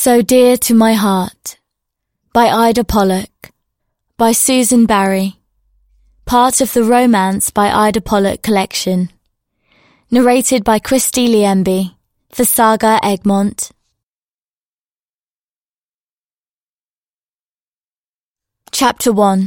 So Dear to My Heart by Ida Pollock, by Susan Barry, part of the Romance by Ida Pollock collection, narrated by Christy Liemby for Saga Egmont. Chapter 1.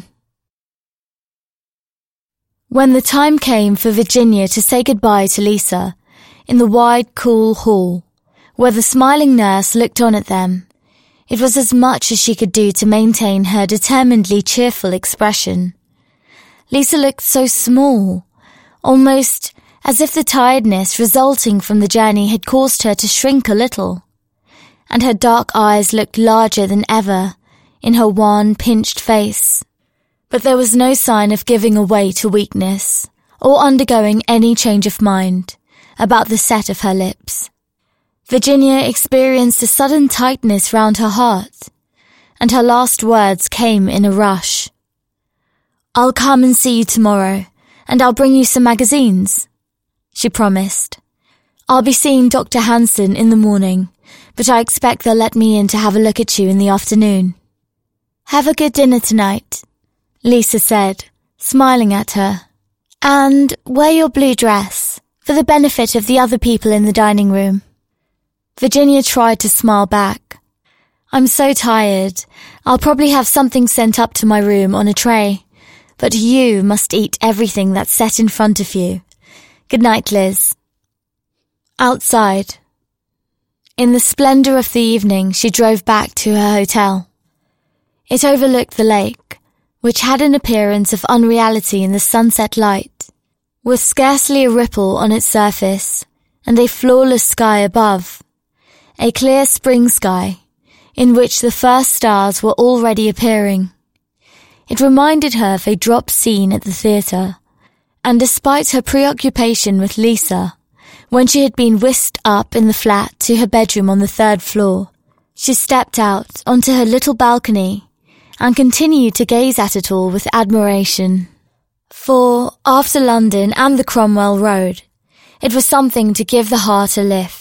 When the time came for Virginia to say goodbye to Lisa, in the wide, cool hall, where the smiling nurse looked on at them, it was as much as she could do to maintain her determinedly cheerful expression. Lisa looked so small, almost as if the tiredness resulting from the journey had caused her to shrink a little, and her dark eyes looked larger than ever in her wan, pinched face. But there was no sign of giving way to weakness, or undergoing any change of mind about the set of her lips. Virginia experienced a sudden tightness round her heart, and her last words came in a rush. "I'll come and see you tomorrow, and I'll bring you some magazines," she promised. "I'll be seeing Dr. Hanson in the morning, but I expect they'll let me in to have a look at you in the afternoon." "Have a good dinner tonight," Lisa said, smiling at her. "And wear your blue dress, for the benefit of the other people in the dining room." Virginia tried to smile back. "I'm so tired. I'll probably have something sent up to my room on a tray. But you must eat everything that's set in front of you. Good night, Liz." Outside, in the splendor of the evening, she drove back to her hotel. It overlooked the lake, which had an appearance of unreality in the sunset light, with scarcely a ripple on its surface, and a flawless sky above. A clear spring sky, in which the first stars were already appearing. It reminded her of a drop scene at the theatre, and despite her preoccupation with Lisa, when she had been whisked up in the flat to her bedroom on the 3rd floor, she stepped out onto her little balcony and continued to gaze at it all with admiration. For, after London and the Cromwell Road, it was something to give the heart a lift.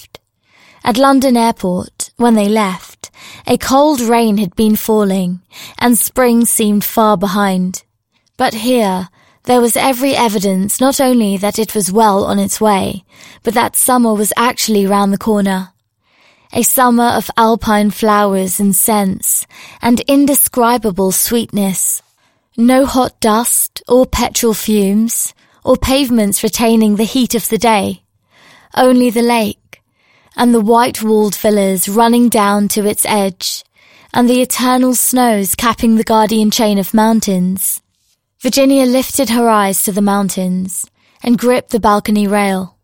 At London Airport, when they left, a cold rain had been falling, and spring seemed far behind. But here, there was every evidence not only that it was well on its way, but that summer was actually round the corner. A summer of alpine flowers and scents, and indescribable sweetness. No hot dust, or petrol fumes, or pavements retaining the heat of the day. Only the lake, and the white-walled villas running down to its edge, and the eternal snows capping the guardian chain of mountains. Virginia lifted her eyes to the mountains, and gripped the balcony rail.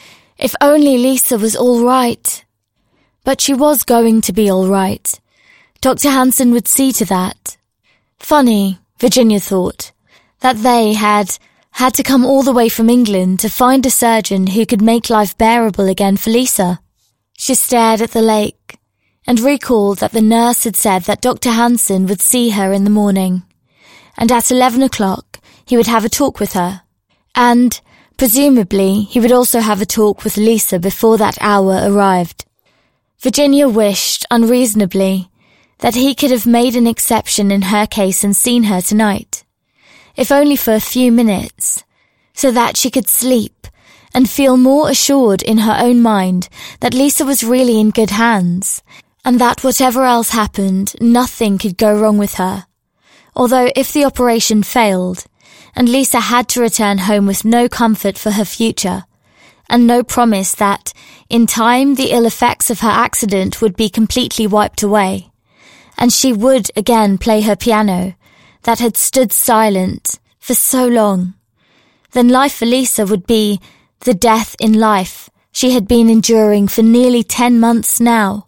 If only Lisa was all right. But she was going to be all right. Dr. Hanson would see to that. Funny, Virginia thought, that they had to come all the way from England to find a surgeon who could make life bearable again for Lisa. She stared at the lake, and recalled that the nurse had said that Dr. Hanson would see her in the morning, and at 11 o'clock he would have a talk with her, and, presumably, he would also have a talk with Lisa before that hour arrived. Virginia wished, unreasonably, that he could have made an exception in her case and seen her tonight, if only for a few minutes, so that she could sleep and feel more assured in her own mind that Lisa was really in good hands, and that whatever else happened, nothing could go wrong with her. Although if the operation failed, and Lisa had to return home with no comfort for her future, and no promise that, in time, the ill effects of her accident would be completely wiped away, and she would again play her piano, that had stood silent for so long, then life for Lisa would be the death in life she had been enduring for nearly 10 months now,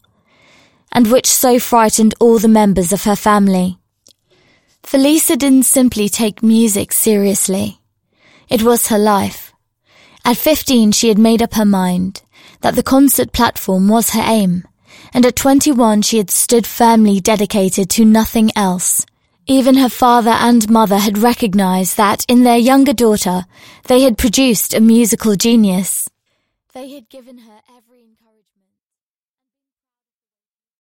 and which so frightened all the members of her family. For Lisa didn't simply take music seriously. It was her life. At 15 she had made up her mind that the concert platform was her aim, and at 21 she had stood firmly dedicated to nothing else. Even her father and mother had recognized that in their younger daughter they had produced a musical genius. They had given her every